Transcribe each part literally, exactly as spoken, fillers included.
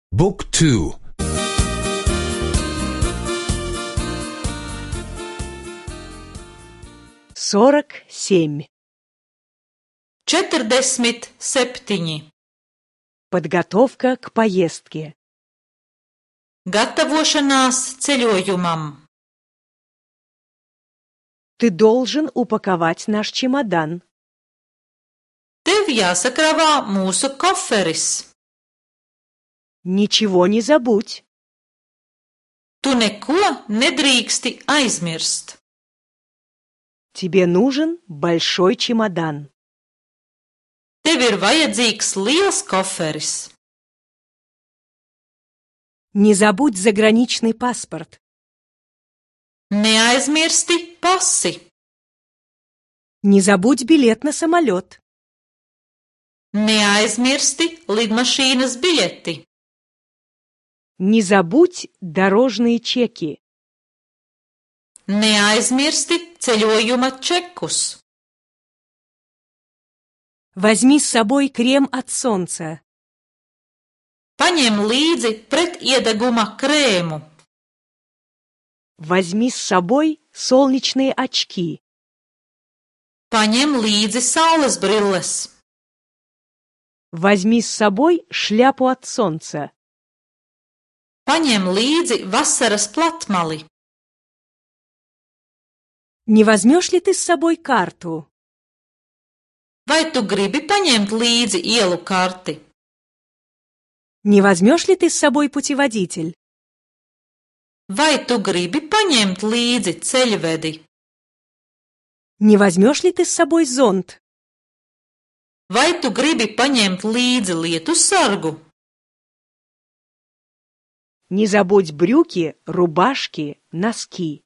Book two. сорок семь. Četrdesmit septiņi. Подготовка к поездке. Gatavošanās ceļojumam. Ты должен упаковать наш чемодан. Tev jāsakrāvā mūsu koferis. Ничего не забудь. Tu neko nedrīksti aizmirst. Тебе нужен большой чемодан. Tev ir vajadzīgs liels koferis. Не забудь заграничный паспорт. Neaizmirsti pasi. Не забудь билет на самолет. Neaizmirsti lidmašīnas biļeti. Не забудь дорожные чеки. Neaizmirsti ceļojuma čekus. Возьми с собой крем от солнца. Paņem līdzi pretiedeguma krēmu. Возьми с собой солнечные очки. Paņem līdzi saules brilles. Возьми с собой шляпу от солнца. Paņem līdzi vasaras platmali. Не возьмешь ли ты с собой карту? Vai tu gribi paņemt līdzi ielu karti? Не возьмешь ли ты с собой путеводитель? Vai tu gribi paņemt līdzi ceļvedi? Не возьмешь ли ты с собой зонт? Vai tu gribi paņemt līdzi lietu sargu? Не забудь брюки, рубашки, носки.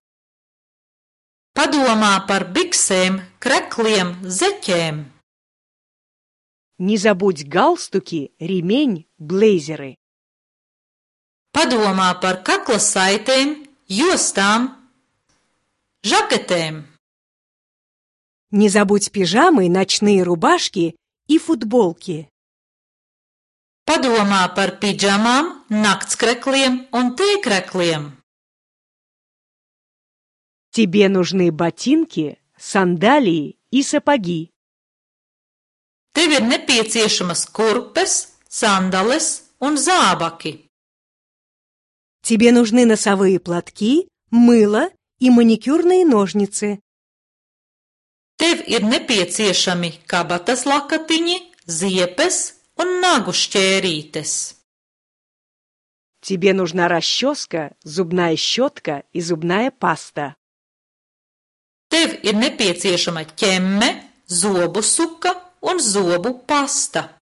Padomā par biksēm, krekliem, zeķēm. Не забудь галстуки, ремень, блейзеры. Padomā par kakla saitēm, jostām, žaketēm. Не забудь пижамы, ночные рубашки и футболки. Padomā par pidžamām, naktskrekliem un tēkrekliem. Тебе нужны ботинки, сандалии и сапоги. Tev ir nepieciešamas kurpes, sandales un zābaki. Тебе нужны носовые платки, мыло и маникюрные ножницы. Tev ir nepieciešami kabatas lakatiņi, ziepes un nagu šķērītes. Тебе нужна расческа, зубная щетка и зубная паста. Tev ir nepieciešama ķemme, zobu suka un zobu pasta.